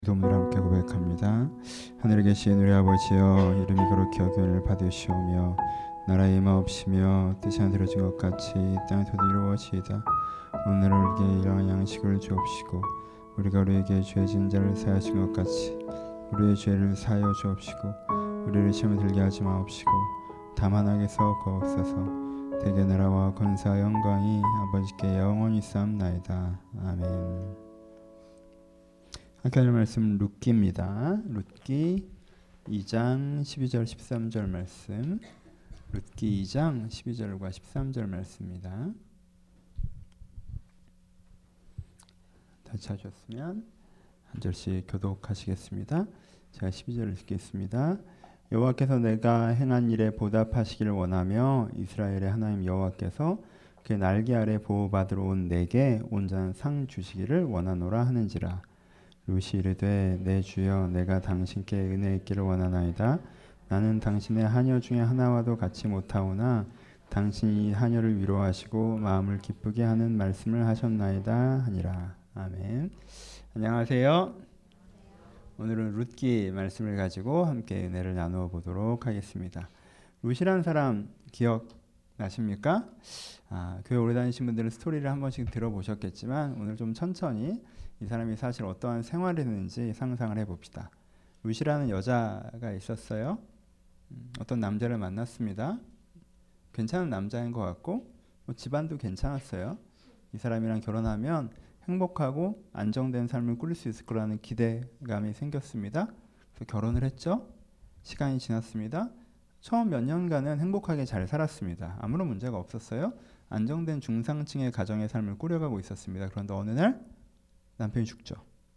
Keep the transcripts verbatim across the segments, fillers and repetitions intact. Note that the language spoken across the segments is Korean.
기도문을 함께 고백합니다. 하늘에 계신 우리 아버지여, 이름이 거룩히 여김을 받으시오며 나라의 임하옵시며 뜻이 하늘에 이루어진 것 같이 땅에서도 이루어지이다. 오늘 우리에게 일용할 양식을 주옵시고 우리가 우리에게 죄 지은 자를 사하신 것 같이 우리의 죄를 사하여 주옵시고 우리를 시험에 들게 하지 마옵시고 다만 악에서 구하옵소서. 대개 나라와 권세와 영광이 아버지께 영원히 쌓옵나이다. 아멘. 함께 하실 말씀 룻기입니다. 룻기 이 장 십이 절 십삼 절 말씀. 룻기 이 장 십이 절과 십삼 절 말씀입니다. 다 찾으셨으면 한 절씩 교독하시겠습니다. 제가 십이 절을 읽겠습니다. 여호와께서 내가 행한 일에 보답하시기를 원하며 이스라엘의 하나님 여호와께서 그 날개 아래 보호받으러 온 내게 온전한 상 주시기를 원하노라 하는지라. 룻이 이르되 내 주여, 내가 당신께 은혜 있기를 원하나이다. 나는 당신의 하녀 중에 하나와도 같이 못하오나 당신이 하녀를 위로하시고 마음을 기쁘게 하는 말씀을 하셨나이다 하니라. 아멘. 안녕하세요. 오늘은 룻기 말씀을 가지고 함께 은혜를 나누어 보도록 하겠습니다. 룻이란 사람 기억나십니까? 아, 교회 오래 다니신 분들은 스토리를 한 번씩 들어보셨겠지만 오늘 좀 천천히 이 사람이 사실 어떠한 생활을 했는지 상상을 해봅시다. 룻이라는 여자가 있었어요. 어떤 남자를 만났습니다. 괜찮은 남자인 것 같고 뭐 집안도 괜찮았어요. 이 사람이랑 결혼하면 행복하고 안정된 삶을 꾸릴 수 있을 거라는 기대감이 생겼습니다. 그래서 결혼을 했죠. 시간이 지났습니다. 처음 몇 년간은 행복하게 잘 살았습니다. 아무런 문제가 없었어요. 안정된 중상층의 가정의 삶을 꾸려가고 있었습니다. 그런데 어느 날 남편이 죽죠.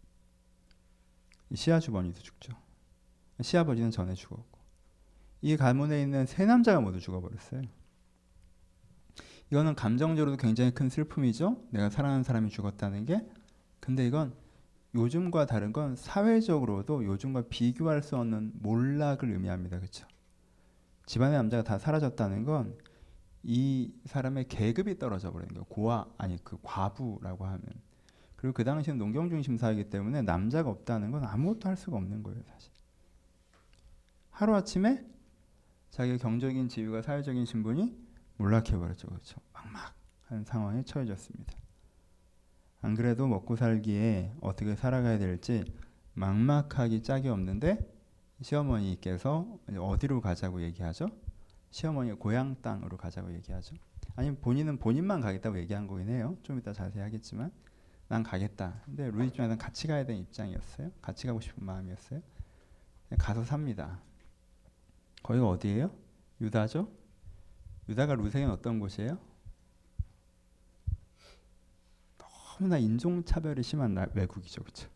시아주버니도 죽죠. 시아버지는 전에 죽었고 이 가문에 있는 세 남자가 모두 죽어버렸어요. 이거는 감정적으로도 굉장히 큰 슬픔이죠. 내가 사랑하는 사람이 죽었다는 게. 근데 이건 요즘과 다른 건 사회적으로도 요즘과 비교할 수 없는 몰락을 의미합니다. 그렇죠? 집안의 남자가 다 사라졌다는 건 이 사람의 계급이 떨어져 버리는 거예요. 고아, 아니 그 과부라고 하면. 그리고 그 당시는 농경 중심 사회이기 때문에 남자가 없다는 건 아무것도 할 수가 없는 거예요, 사실. 하루아침에 자기의 경제적인 지위가 사회적인 신분이 몰락해버렸죠. 그렇죠? 막막한 상황에 처해졌습니다. 안 그래도 먹고 살기에 어떻게 살아가야 될지 막막하기 짝이 없는데 시어머니께서 어디로 가자고 얘기하죠? 시어머니가 고향 땅으로 가자고 얘기하죠. 아니면 본인은 본인만 가겠다고 얘기한 거긴 해요. 좀 이따 자세히 하겠지만 난 가겠다. 근데 룻 입장에서는 같이 가야 되는 입장이었어요. 같이 가고 싶은 마음이었어요. 가서 삽니다. 거기가 어디예요? 유다죠? 유다가 룻에게는 어떤 곳이에요? 너무나 인종차별이 심한 외국이죠. 그렇죠?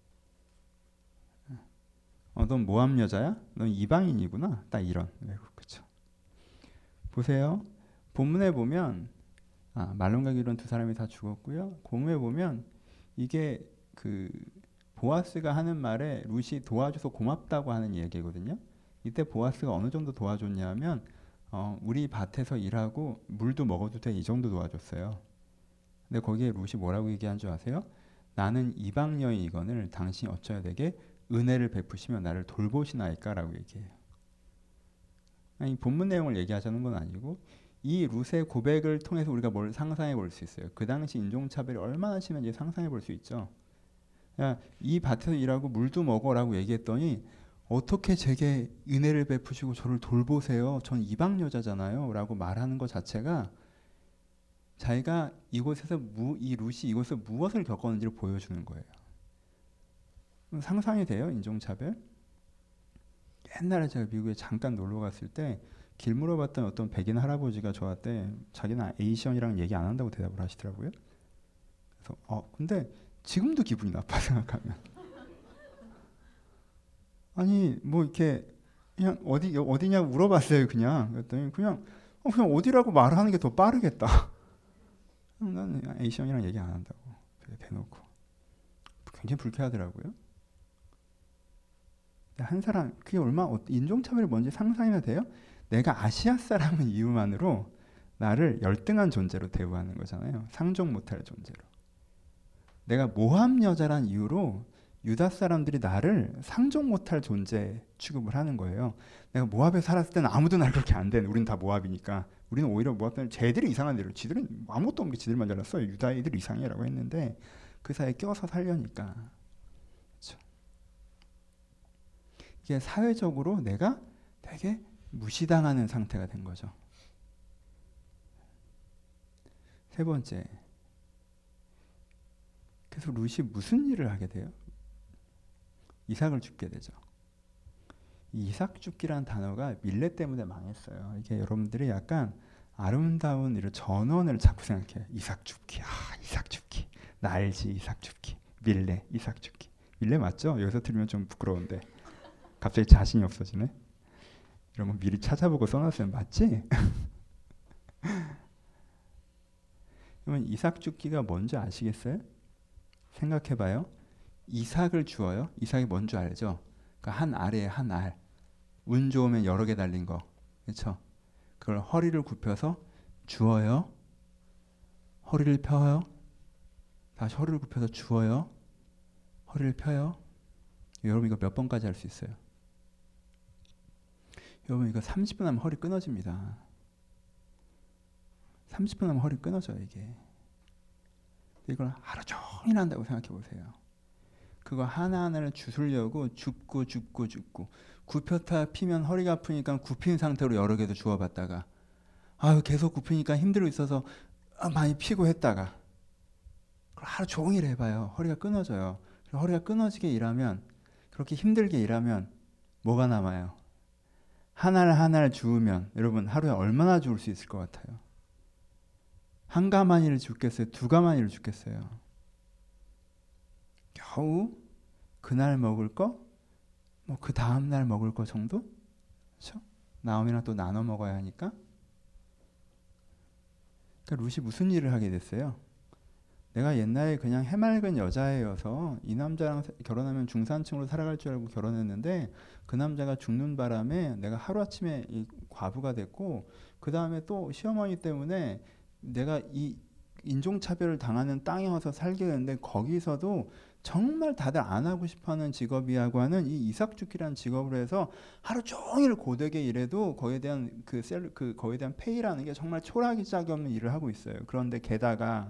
어, 넌 모함 여자야? 넌 이방인이구나. 딱 이런 외국. 그렇죠? 보세요. 본문에 보면 아, 말론과 기론 두 사람이 다 죽었고요. 고문에 보면 이게 그 보아스가 하는 말에 룻이 도와줘서 고맙다고 하는 얘기거든요. 이때 보아스가 어느 정도 도와줬냐면 어, 우리 밭에서 일하고 물도 먹어도 돼 이 정도 도와줬어요. 근데 거기에 룻이 뭐라고 얘기한 줄 아세요? 나는 이방 여인이거늘 당신이 어찌어야 되게 은혜를 베푸시며 나를 돌보시나이까 라고 얘기해요. 아니, 본문 내용을 얘기하자는 건 아니고 이 룻의 고백을 통해서 우리가 뭘 상상해 볼 수 있어요. 그 당시 인종차별이 얼마나 심한지 상상해 볼 수 있죠. 야, 이 밭에서 일하고 물도 먹어라고 얘기했더니 어떻게 제게 은혜를 베푸시고 저를 돌보세요. 전 이방 여자잖아요. 라고 말하는 것 자체가 자기가 이곳에서 무, 이 룻이 이곳에서 무엇을 겪었는지를 보여주는 거예요. 상상이 돼요? 인종차별? 옛날에 제가 미국에 잠깐 놀러 갔을 때 길 물어봤던 어떤 백인 할아버지가 저한테 자기는 에이시언이랑 얘기 안 한다고 대답을 하시더라고요. 그래서 어 근데 지금도 기분이 나빠 생각하면. 아니 뭐 이렇게 그냥 어디 어디냐고 물어봤어요. 그냥 그랬더니 그냥 어, 그냥 어디라고 말하는 게 더 빠르겠다. 나는 에이시언이랑 얘기 안 한다고 대놓고. 굉장히 불쾌하더라고요. 한 사람 그게 얼마 인종차별이 뭔지 상상이나 돼요? 내가 아시아 사람인 이유만으로 나를 열등한 존재로 대우하는 거잖아요. 상종 못할 존재로. 내가 모함 여자란 이유로 유다 사람들이 나를 상종 못할 존재 취급을 하는 거예요. 내가 모압에 살았을 때는 아무도 날 그렇게 안 돼. 우리는 다 모압이니까. 우리는 오히려 모압 사람 쟤들이 이상한 데로, 지들은 아무것도 없는 게 지들만 잘났어. 유다 애들 이상해라고 했는데 그 사이에 껴서 살려니까. 그렇죠. 이게 사회적으로 내가 되게 무시당하는 상태가 된 거죠. 세 번째, 그래서 룻이 무슨 일을 하게 돼요? 이삭을 죽게 되죠. 이 이삭 죽기라는 단어가 밀레 때문에 망했어요. 이게 여러분들이 약간 아름다운 이런 전원을 자꾸 생각해요. 이삭 죽기, 아 이삭 죽기, 나 알지 이삭 죽기, 밀레, 이삭 죽기. 밀레 맞죠? 여기서 들으면 좀 부끄러운데 갑자기 자신이 없어지네. 이런 거 미리 찾아보고 써놨으면 맞지? 그러면 이삭 죽기가 뭔지 아시겠어요? 생각해봐요. 이삭을 주어요. 이삭이 뭔 줄 알죠? 그러니까 한 알이에요. 한 알. 운 좋으면 여러 개 달린 거. 그렇죠? 그걸 허리를 굽혀서 주어요. 허리를 펴요. 다시 허리를 굽혀서 주어요. 허리를 펴요. 여러분 이거 몇 번까지 할 수 있어요? 여러분 이거 삼십 분 하면 허리 끊어집니다. 삼십 분 하면 허리 끊어져요 이게. 이걸 하루 종일 한다고 생각해 보세요. 그거 하나하나를 주술려고 줍고 줍고 줍고 굽혔다 피면 허리가 아프니까 굽힌 상태로 여러 개도 주워봤다가 아유 계속 굽히니까 힘들고 있어서 아, 많이 피고 했다가 그걸 하루 종일 해봐요. 허리가 끊어져요. 허리가 끊어지게 일하면 그렇게 힘들게 일하면 뭐가 남아요? 하나를 하나를 주우면 여러분 하루에 얼마나 주울 수 있을 것 같아요? 한 가마니를 줍겠어요? 두 가마니를 줍겠어요? 겨우 그날 먹을 거, 뭐 그 다음 날 먹을 거 정도? 그렇죠? 나오미랑 또 나눠 먹어야 하니까. 그러니까 룻이 무슨 일을 하게 됐어요? 내가 옛날에 그냥 해맑은 여자애여서 이 남자랑 결혼하면 중산층으로 살아갈 줄 알고 결혼했는데 그 남자가 죽는 바람에 내가 하루아침에 이 과부가 됐고 그 다음에 또 시어머니 때문에 내가 이 인종차별을 당하는 땅에 와서 살게 됐는데 거기서도 정말 다들 안 하고 싶어하는 직업이라고 하는 이 이삭죽기라는 직업을 해서 하루 종일 고되게 일해도 거기에 대한 그 셀, 그 거기에 대한 페이라는 게 정말 초라하기 짝이 없는 일을 하고 있어요. 그런데 게다가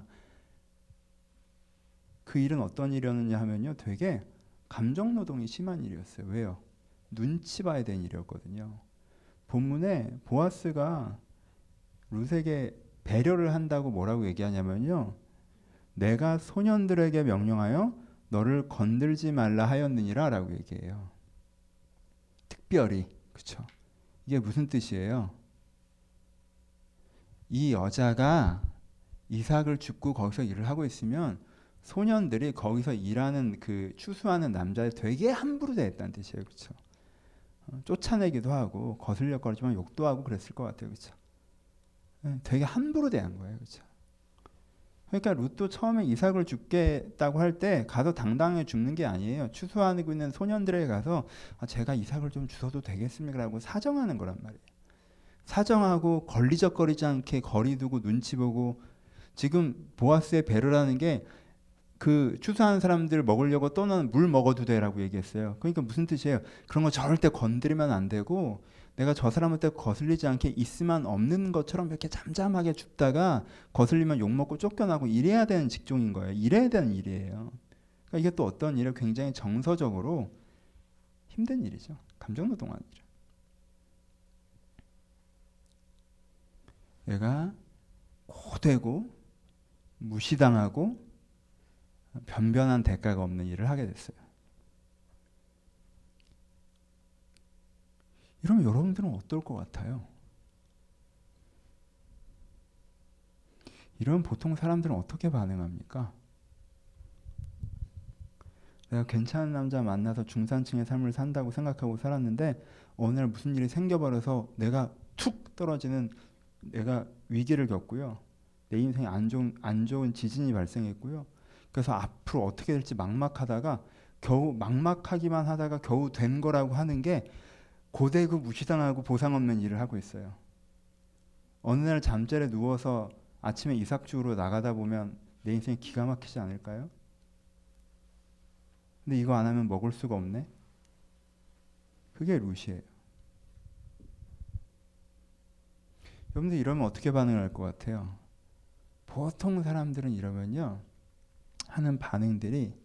그 일은 어떤 일이었느냐 하면요, 되게 감정 노동이 심한 일이었어요. 왜요? 눈치 봐야 되는 일이었거든요. 본문에 보아스가 룻에게 배려를 한다고 뭐라고 얘기하냐면요, 내가 소년들에게 명령하여 너를 건들지 말라 하였느니라 라고 얘기해요. 특별히. 그쵸? 이게 무슨 뜻이에요? 이 여자가 이삭을 줍고 거기서 일을 하고 있으면 소년들이 거기서 일하는 그 추수하는 남자에 되게 함부로 대했다는 뜻이에요. 그쵸? 어, 쫓아내기도 하고 거슬려거리지만 욕도 하고 그랬을 것 같아요. 그쵸? 되게 함부로 대한 거예요. 그쵸? 그러니까 룻도 처음에 이삭을 죽겠다고 할 때 가서 당당하게 죽는 게 아니에요. 추수하고 있는 소년들에게 가서 아, 제가 이삭을 좀 주셔도 되겠습니까? 라고 사정하는 거란 말이에요. 사정하고 걸리적거리지 않게 거리 두고 눈치 보고 지금 보아스의 배려라는 게 그 추수하는 사람들 먹으려고 떠나는 물 먹어도 되라고 얘기했어요. 그러니까 무슨 뜻이에요? 그런 거 절대 건드리면 안 되고 내가 저 사람한테 거슬리지 않게 있으면 없는 것처럼 이렇게 잠잠하게 줍다가 거슬리면 욕먹고 쫓겨나고 이래야 되는 직종인 거예요. 이래야 되는 일이에요. 그러니까 이게 또 어떤 일이에요? 굉장히 정서적으로 힘든 일이죠. 감정노동하는 일. 얘가 고되고 무시당하고 변변한 대가가 없는 일을 하게 됐어요. 이러면 여러분들은 어떨 것 같아요? 이러면 보통 사람들은 어떻게 반응합니까? 내가 괜찮은 남자 만나서 중산층의 삶을 산다고 생각하고 살았는데 어느 날 무슨 일이 생겨버려서 내가 툭 떨어지는 내가 위기를 겪고요. 내 인생에 안 좋은, 안 좋은 지진이 발생했고요. 그래서 앞으로 어떻게 될지 막막하다가 겨우 막막하기만 하다가 겨우 된 거라고 하는 게 고되고 무시당하고 보상 없는 일을 하고 있어요. 어느 날 잠자리에 누워서 아침에 이삭주우러 나가다 보면 내 인생이 기가 막히지 않을까요? 근데 이거 안 하면 먹을 수가 없네. 그게 룻이에요. 여러분들 이러면 어떻게 반응할 것 같아요? 보통 사람들은 이러면요 하는 반응들이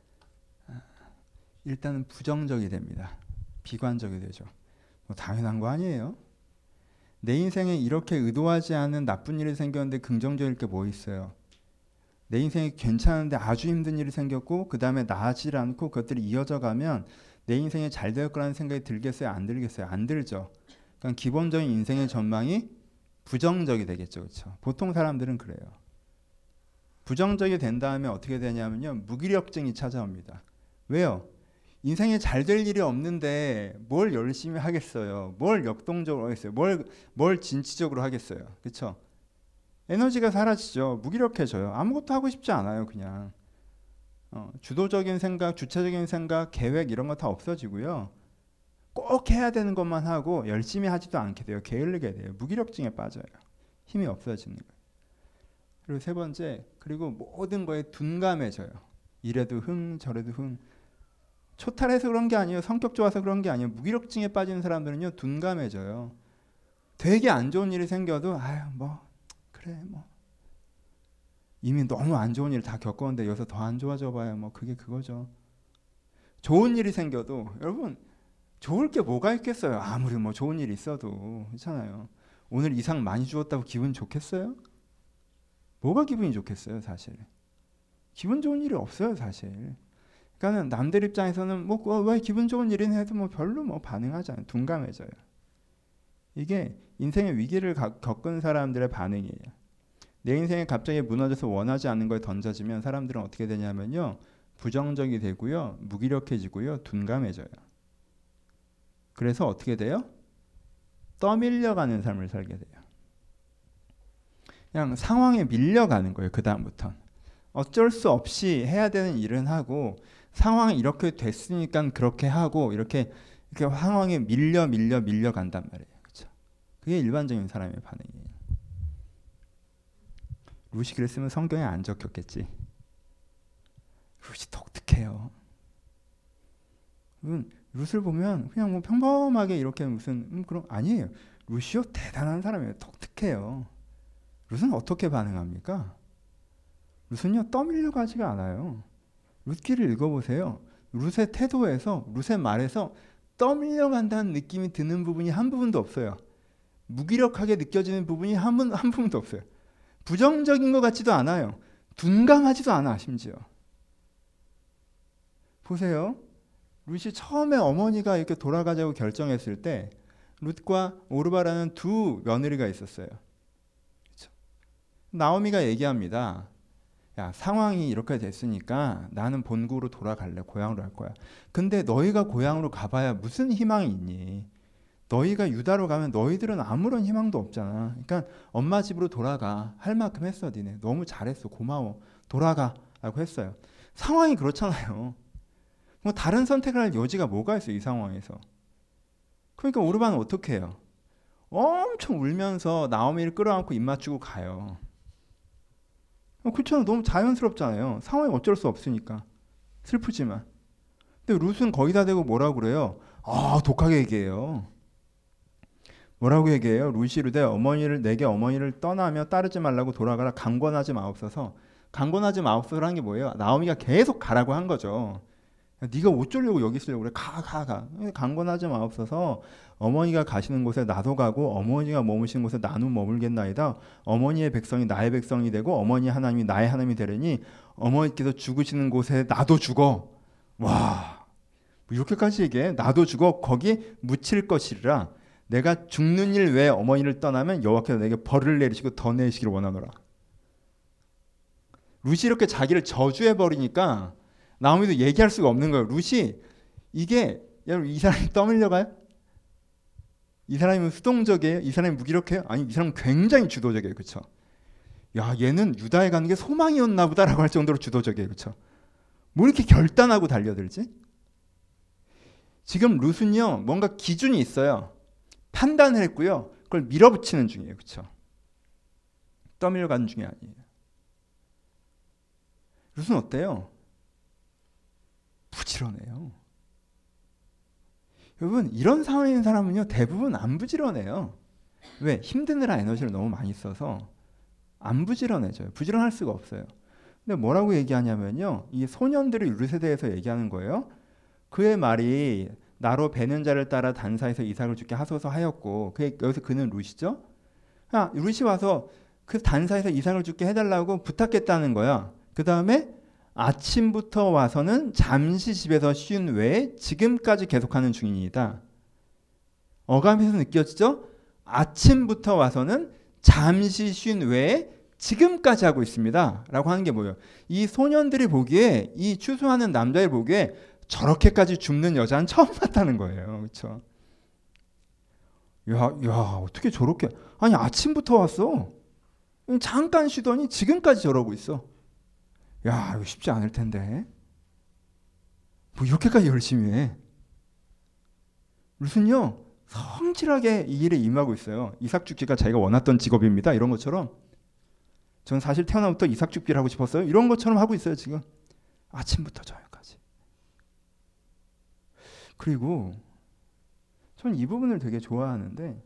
일단은 부정적이 됩니다. 비관적이 되죠. 뭐 당연한 거 아니에요? 내 인생에 이렇게 의도하지 않은 나쁜 일이 생겼는데 긍정적일 게 뭐 있어요? 내 인생이 괜찮은데 아주 힘든 일이 생겼고 그 다음에 나아지질 않고 그것들이 이어져 가면 내 인생이 잘 될 거라는 생각이 들겠어요? 안 들겠어요? 안 들죠. 그러니까 기본적인 인생의 전망이 부정적이 되겠죠. 그렇죠? 보통 사람들은 그래요. 부정적이 된 다음에 어떻게 되냐면요. 무기력증이 찾아옵니다. 왜요? 인생에 잘 될 일이 없는데 뭘 열심히 하겠어요? 뭘 역동적으로 하겠어요? 뭘, 뭘 진취적으로 하겠어요? 그렇죠? 에너지가 사라지죠. 무기력해져요. 아무것도 하고 싶지 않아요. 그냥 어, 주도적인 생각, 주체적인 생각, 계획 이런 거 다 없어지고요. 꼭 해야 되는 것만 하고 열심히 하지도 않게 돼요. 게을르게 돼요. 무기력증에 빠져요. 힘이 없어지는 거예요. 그리고 세 번째, 그리고 모든 거에 둔감해져요. 이래도 흥, 저래도 흥. 초탈해서 그런 게 아니에요. 성격 좋아서 그런 게 아니에요. 무기력증에 빠지는 사람들은요, 둔감해져요. 되게 안 좋은 일이 생겨도 아유 뭐 그래 뭐 이미 너무 안 좋은 일 다 겪었는데 여기서 더 안 좋아져 봐야 뭐 그게 그거죠. 좋은 일이 생겨도 여러분 좋을 게 뭐가 있겠어요. 아무리 뭐 좋은 일이 있어도 그렇잖아요. 오늘 이상 많이 주었다고 기분 좋겠어요? 뭐가 기분이 좋겠어요, 사실. 기분 좋은 일이 없어요, 사실. 그러니까 남들 입장에서는 뭐 왜 기분 좋은 일이나 해도 뭐 별로 뭐 반응하지 않아요. 둔감해져요. 이게 인생의 위기를 겪은 사람들의 반응이에요. 내 인생이 갑자기 무너져서 원하지 않는 거에 던져지면 사람들은 어떻게 되냐면요. 부정적이 되고요. 무기력해지고요. 둔감해져요. 그래서 어떻게 돼요? 떠밀려가는 삶을 살게 돼요. 그냥 상황에 밀려가는 거예요. 그 다음부터 어쩔 수 없이 해야 되는 일은 하고 상황이 이렇게 됐으니까 그렇게 하고 이렇게 이렇게 상황에 밀려 밀려 밀려간단 말이에요. 그렇죠? 그게 일반적인 사람의 반응이에요. 룻이 그랬으면 성경에 안 적혔겠지. 룻이 독특해요. 룻을 보면 그냥 뭐 평범하게 이렇게 무슨 음 그런 아니에요. 룻이요 대단한 사람이에요. 독특해요. 룻은 어떻게 반응합니까? 룻은요 떠밀려 가지가 않아요. 룻기를 읽어보세요. 룻의 태도에서 룻의 말에서 떠밀려 간다는 느낌이 드는 부분이 한 부분도 없어요. 무기력하게 느껴지는 부분이 한, 분, 한 부분도 없어요. 부정적인 것 같지도 않아요. 둔감하지도 않아 심지어. 보세요. 룻이 처음에 어머니가 이렇게 돌아가자고 결정했을 때 룻과 오르바라는 두 며느리가 있었어요. 그렇죠? 나오미가 얘기합니다. 야, 상황이 이렇게 됐으니까 나는 본국으로 돌아갈래. 고향으로 갈 거야. 근데 너희가 고향으로 가봐야 무슨 희망이 있니? 너희가 유다로 가면 너희들은 아무런 희망도 없잖아. 그러니까 엄마 집으로 돌아가. 할 만큼 했어 니네. 너무 잘했어. 고마워. 돌아가 라고 했어요. 상황이 그렇잖아요. 뭐 다른 선택을 할 여지가 뭐가 있어요. 이 상황에서. 그러니까 오르반은 어떻게 해요? 엄청 울면서 나오미를 끌어안고 입 맞추고 가요. 그렇잖아요. 너무 자연스럽잖아요. 상황이 어쩔 수 없으니까. 슬프지만. 근데 룻은 거기다 대고 뭐라고 그래요? 아 독하게 얘기해요. 뭐라고 얘기해요? 룻이 이르되 어머니를 내게 어머니를 떠나며 따르지 말라고 돌아가라. 강권하지 마옵소서. 강권하지 마옵소서라는 게 뭐예요? 나오미가 계속 가라고 한 거죠. 네가 어쩌려고 여기 있으려고 그래. 가, 가, 가. 강권하지 마옵소서. 어머니가 가시는 곳에 나도 가고 어머니가 머무시는 곳에 나는 머물겠나이다. 어머니의 백성이 나의 백성이 되고 어머니 하나님이 나의 하나님이 되려니 어머니께서 죽으시는 곳에 나도 죽어. 와, 이렇게까지 얘기해. 나도 죽어 거기 묻힐 것이라. 내가 죽는 일 외에 어머니를 떠나면 여호와께서 내게 벌을 내리시고 더 내시기를 원하노라. 룻이 이렇게 자기를 저주해 버리니까 나오미도 얘기할 수가 없는 거예요. 룻이 이게 여러분 이 사람이 떠밀려가요? 이 사람은 수동적이에요? 이 사람이 무기력해요? 아니 이 사람은 굉장히 주도적이에요. 그렇죠? 야 얘는 유다에 가는 게 소망이었나 보다라고 할 정도로 주도적이에요. 그렇죠? 뭐 이렇게 결단하고 달려들지? 지금 룻은요 뭔가 기준이 있어요. 판단을 했고요. 그걸 밀어붙이는 중이에요. 그렇죠? 떠밀려가는 중이 아니에요. 룻은 어때요? 부지런해요. 여러분, 이런 상황에 있는 사람은요 대부분 안 부지런해요. 왜? 힘드느라 에너지를 너무 많이 써서 안 부지런해져요. 부지런할 수가 없어요. 근데 뭐라고 얘기하냐면요, 이 소년들이 룻에 대해서 얘기하는 거예요. 그의 말이 나로 베는 자를 따라 단사에서 이삭을 주게 하소서 하였고, 그 여기서 그는 룻이죠. 아, 룻이 와서 그 단사에서 이삭을 주게 해달라고 부탁했다는 거야. 그 다음에 아침부터 와서는 잠시 집에서 쉰 외에 지금까지 계속하는 중이다. 어감에서 느껴지죠? 아침부터 와서는 잠시 쉰 외에 지금까지 하고 있습니다. 라고 하는 게 뭐예요? 이 소년들이 보기에, 이 추수하는 남자를 보기에 저렇게까지 줍는 여자는 처음 봤다는 거예요. 그렇죠? 야, 야, 어떻게 저렇게, 아니 아침부터 왔어. 잠깐 쉬더니 지금까지 저러고 있어. 야, 이거 쉽지 않을 텐데. 뭐 이렇게까지 열심히 해. 룻은요 성실하게 이 일에 임하고 있어요. 이삭 죽기가 자기가 원했던 직업입니다. 이런 것처럼. 전 사실 태어나부터 이삭 죽기를 하고 싶었어요. 이런 것처럼 하고 있어요 지금. 아침부터 저녁까지. 그리고 전 이 부분을 되게 좋아하는데,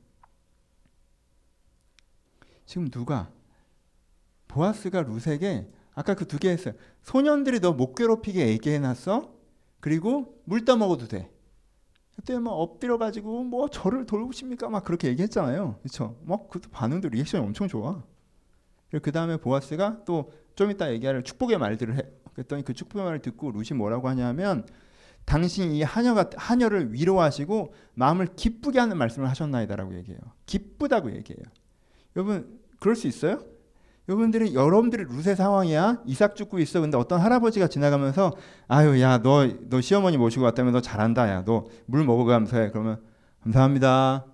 지금 누가 보아스가 룻에게 아까 그 두 개 했어요. 소년들이 너 못 괴롭히게 얘기해놨어. 그리고 물 떠먹어도 돼. 그때 막 엎드려 가지고 뭐 저를 돌보십니까? 막 그렇게 얘기했잖아요. 그렇죠? 막 그것도 반응도 리액션이 엄청 좋아. 그 다음에 보아스가 또 좀 이따 얘기할 축복의 말들을 해. 그랬더니 그 축복의 말을 듣고 룻이 뭐라고 하냐면, 당신 이 하녀가 하녀를 위로하시고 마음을 기쁘게 하는 말씀을 하셨나이다라고 얘기해요. 기쁘다고 얘기해요. 여러분 그럴 수 있어요? 여러분들이 여러분들이 룻의 상황이야. 이삭 죽고 있어. 근데 어떤 할아버지가 지나가면서 아유 야 너 너 시어머니 모시고 왔다면 너 잘한다. 야 너 물 먹어가면서 해. 그러면 감사합니다.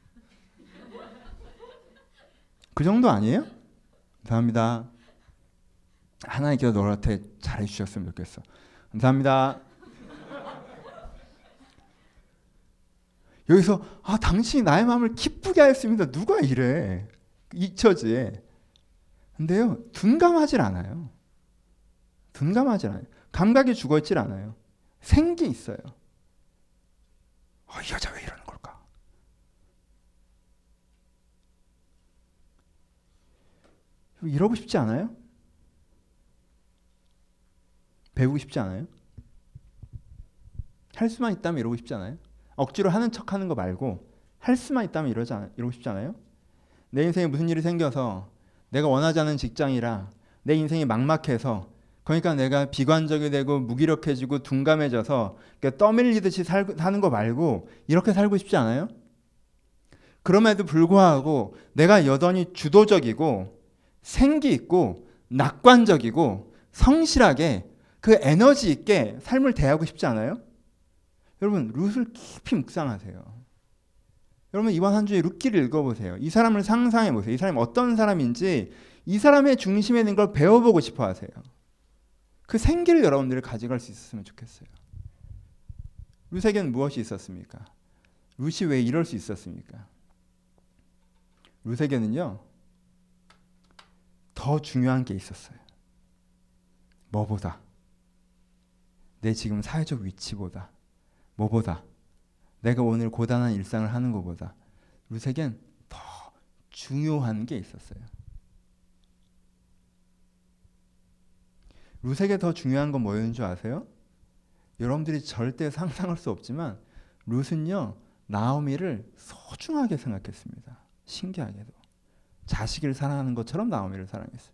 그 정도 아니에요? 감사합니다. 하나님께서 너한테 잘해주셨으면 좋겠어. 감사합니다. 여기서 아 당신이 나의 마음을 기쁘게 하였습니다. 누가 이래? 잊혀지. 근데요 둔감하질 않아요. 둔감하질 않아요. 감각이 죽어있질 않아요. 생기 있어요. 어, 이 여자 왜 이러는 걸까? 이러고 싶지 않아요? 배우고 싶지 않아요? 할 수만 있다면 이러고 싶지 않아요? 억지로 하는 척하는 거 말고 할 수만 있다면 이러지 않아, 이러고 싶지 않아요? 내 인생에 무슨 일이 생겨서 내가 원하지 않은 직장이라 내 인생이 막막해서, 그러니까 내가 비관적이 되고 무기력해지고 둔감해져서 그러니까 떠밀리듯이 살, 사는 거 말고 이렇게 살고 싶지 않아요? 그럼에도 불구하고 내가 여전히 주도적이고 생기 있고 낙관적이고 성실하게 그 에너지 있게 삶을 대하고 싶지 않아요? 여러분 룻을 깊이 묵상하세요. 여러분 이번 한 주에 룻기를 읽어보세요. 이 사람을 상상해보세요. 이 사람이 어떤 사람인지 이 사람의 중심에 있는 걸 배워보고 싶어 하세요. 그 생기를 여러분들이 가져갈 수 있었으면 좋겠어요. 룻에게는 무엇이 있었습니까? 룻이 왜 이럴 수 있었습니까? 룻에게는요 더 중요한 게 있었어요. 뭐보다? 내 지금 사회적 위치보다, 뭐보다, 내가 오늘 고단한 일상을 하는 것보다 룻에겐 더 중요한 게 있었어요. 룻에게 더 중요한 건 뭐였는 줄 아세요? 여러분들이 절대 상상할 수 없지만 룻은요 나오미를 소중하게 생각했습니다. 신기하게도 자식을 사랑하는 것처럼 나오미를 사랑했어요.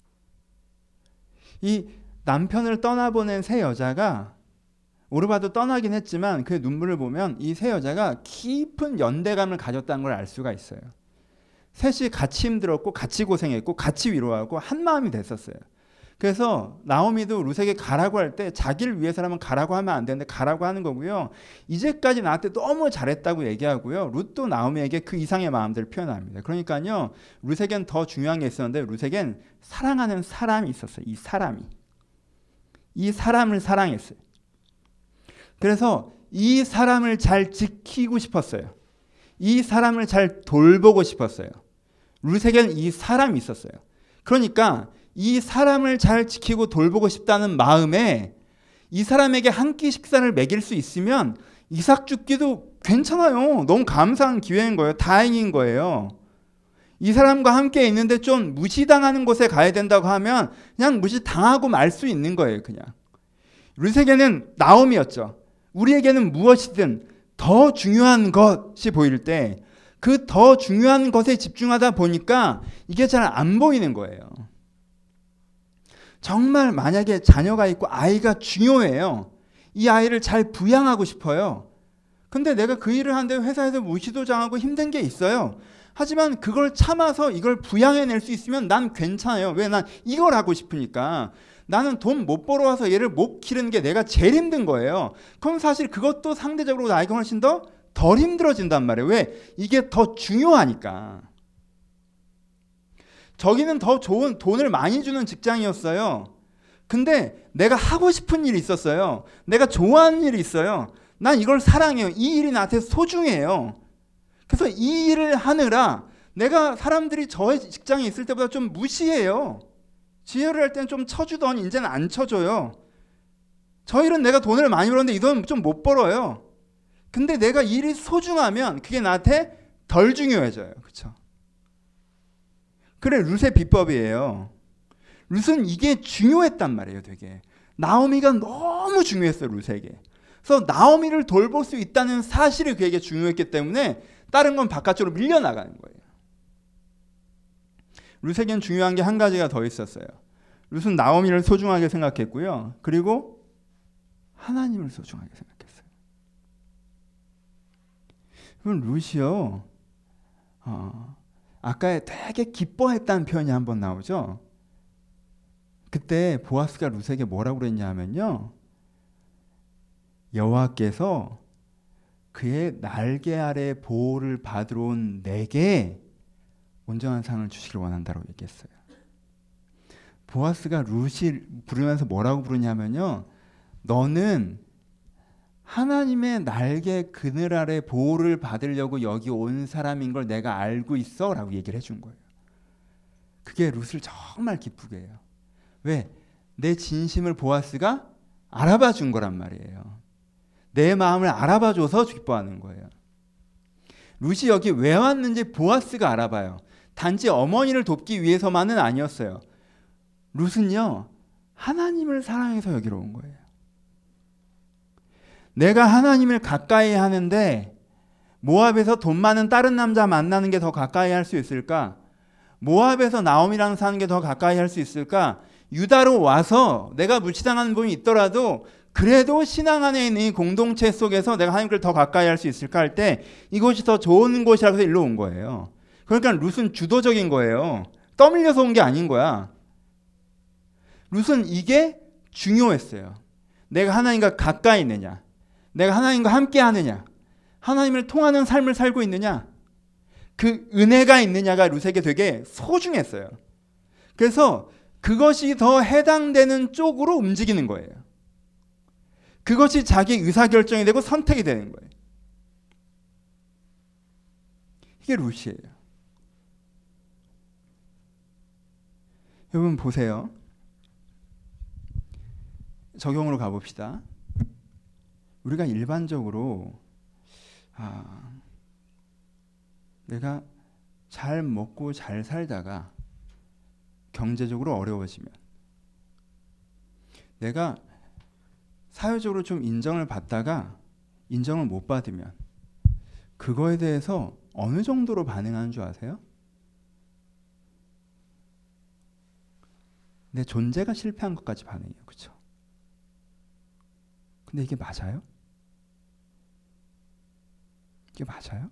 이 남편을 떠나보낸 새 여자가 오르바도 떠나긴 했지만 그의 눈물을 보면 이 새 여자가 깊은 연대감을 가졌다는 걸 알 수가 있어요. 셋이 같이 힘들었고 같이 고생했고 같이 위로하고 한 마음이 됐었어요. 그래서 나오미도 룻에게 가라고 할 때 자기를 위해서라면 가라고 하면 안 되는데 가라고 하는 거고요. 이제까지 나한테 너무 잘했다고 얘기하고요. 룻도 나오미에게 그 이상의 마음들을 표현합니다. 그러니까요. 룻에겐 더 중요한 게 있었는데 룻에겐 사랑하는 사람이 있었어요. 이 사람이. 이 사람을 사랑했어요. 그래서 이 사람을 잘 지키고 싶었어요. 이 사람을 잘 돌보고 싶었어요. 룻에게는 이 사람이 있었어요. 그러니까 이 사람을 잘 지키고 돌보고 싶다는 마음에 이 사람에게 한 끼 식사를 먹일 수 있으면 이삭 죽기도 괜찮아요. 너무 감사한 기회인 거예요. 다행인 거예요. 이 사람과 함께 있는데 좀 무시당하는 곳에 가야 된다고 하면 그냥 무시당하고 말 수 있는 거예요. 그냥. 룻에게는 나옴이었죠. 우리에게는 무엇이든 더 중요한 것이 보일 때 그 더 중요한 것에 집중하다 보니까 이게 잘 안 보이는 거예요. 정말 만약에 자녀가 있고 아이가 중요해요. 이 아이를 잘 부양하고 싶어요. 근데 내가 그 일을 하는데 회사에서 무시도 당하고 힘든 게 있어요. 하지만 그걸 참아서 이걸 부양해낼 수 있으면 난 괜찮아요. 왜? 난 이걸 하고 싶으니까. 나는 돈 못 벌어와서 얘를 못 기르는 게 내가 제일 힘든 거예요. 그럼 사실 그것도 상대적으로 나에게 훨씬 더 덜 힘들어진단 말이에요. 왜? 이게 더 중요하니까. 저기는 더 좋은 돈을 많이 주는 직장이었어요. 근데 내가 하고 싶은 일이 있었어요. 내가 좋아하는 일이 있어요. 난 이걸 사랑해요. 이 일이 나한테 소중해요. 그래서 이 일을 하느라 내가 사람들이 저의 직장에 있을 때보다 좀 무시해요. 지혜를 할 때는 좀 쳐주더니 이제는 안 쳐줘요. 저 일은 내가 돈을 많이 벌었는데 이 돈 좀 못 벌어요. 근데 내가 일이 소중하면 그게 나한테 덜 중요해져요. 그렇죠? 그래 룻의 비법이에요. 룻은 이게 중요했단 말이에요. 되게. 나오미가 너무 중요했어요. 룻에게. 그래서 나오미를 돌볼 수 있다는 사실이 그에게 중요했기 때문에 다른 건 바깥쪽으로 밀려나가는 거예요. 룻에겐 중요한 게 한 가지가 더 있었어요. 룻은 나오미를 소중하게 생각했고요. 그리고 하나님을 소중하게 생각했어요. 그럼 룻이요. 어, 아까 되게 기뻐했다는 표현이 한번 나오죠. 그때 보아스가 룻에게 뭐라고 그랬냐 하면요. 여호와께서 그의 날개 아래 보호를 받으러 온 내게 온전한 상을 주시길 원한다고 얘기했어요. 보아스가 룻이 부르면서 뭐라고 부르냐면요. 너는 하나님의 날개 그늘 아래 보호를 받으려고 여기 온 사람인 걸 내가 알고 있어 라고 얘기를 해준 거예요. 그게 룻을 정말 기쁘게 해요. 왜? 내 진심을 보아스가 알아봐 준 거란 말이에요. 내 마음을 알아봐 줘서 기뻐하는 거예요. 룻이 여기 왜 왔는지 보아스가 알아봐요. 단지 어머니를 돕기 위해서만은 아니었어요. 룻은요. 하나님을 사랑해서 여기로 온 거예요. 내가 하나님을 가까이 하는데 모압에서 돈 많은 다른 남자 만나는 게 더 가까이 할 수 있을까? 모압에서 나옴이랑 사는 게 더 가까이 할 수 있을까? 유다로 와서 내가 무시당하는 부분이 있더라도 그래도 신앙 안에 있는 이 공동체 속에서 내가 하나님을 더 가까이 할 수 있을까 할 때 이곳이 더 좋은 곳이라고 해서 일로 온 거예요. 그러니까 룻은 주도적인 거예요. 떠밀려서 온 게 아닌 거야. 룻은 이게 중요했어요. 내가 하나님과 가까이 있느냐, 내가 하나님과 함께 하느냐, 하나님을 통하는 삶을 살고 있느냐, 그 은혜가 있느냐가 룻에게 되게 소중했어요. 그래서 그것이 더 해당되는 쪽으로 움직이는 거예요. 그것이 자기 의사결정이 되고 선택이 되는 거예요. 이게 룻이에요. 여러분 보세요. 적용으로 가봅시다. 우리가 일반적으로 아, 내가 잘 먹고 잘 살다가 경제적으로 어려워지면 내가 사회적으로 좀 인정을 받다가 인정을 못 받으면 그거에 대해서 어느 정도로 반응하는 줄 아세요? 내 존재가 실패한 것까지 반응해요. 그렇죠? 근데 이게 맞아요? 이게 맞아요?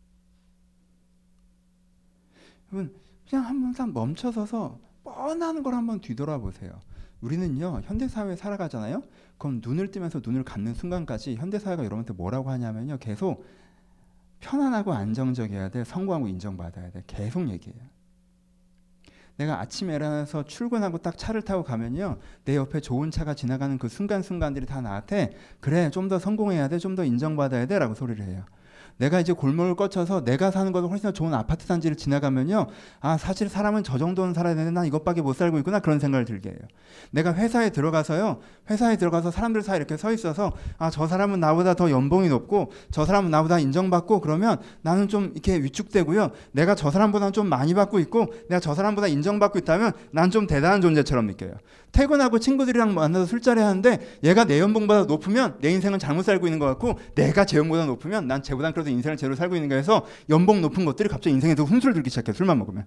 여러분 그냥 한번 멈춰서서 뻔한 걸 한번 뒤돌아보세요. 우리는요 현대사회에 살아가잖아요. 그럼 눈을 뜨면서 눈을 감는 순간까지 현대사회가 여러분한테 뭐라고 하냐면요. 계속 편안하고 안정적이어야 돼. 성공하고 인정받아야 돼. 계속 얘기해요. 내가 아침에 일어나서 출근하고 딱 차를 타고 가면요. 내 옆에 좋은 차가 지나가는 그 순간순간들이 다 나한테 그래 좀 더 성공해야 돼. 좀 더 인정받아야 돼 라고 소리를 해요. 내가 이제 골목을 거쳐서 내가 사는 것보다 훨씬 더 좋은 아파트 단지를 지나가면요, 아 사실 사람은 저 정도는 살아야 되는데 난 이것밖에 못 살고 있구나, 그런 생각을 들게 해요. 내가 회사에 들어가서요, 회사에 들어가서 사람들 사이에 이렇게 서 있어서 아 저 사람은 나보다 더 연봉이 높고 저 사람은 나보다 인정받고 그러면 나는 좀 이렇게 위축되고요, 내가 저 사람보다는 좀 많이 받고 있고 내가 저 사람보다 인정받고 있다면 난 좀 대단한 존재처럼 느껴요. 퇴근하고 친구들이랑 만나서 술자리 하는데 얘가 내 연봉보다 높으면 내 인생은 잘못 살고 있는 것 같고, 내가 제 연봉보다 높으면 난 쟤보단 그래도 인생을 제대로 살고 있는 거 해서 연봉 높은 것들이 갑자기 인생에서 훈수를 들기 시작해. 술만 먹으면.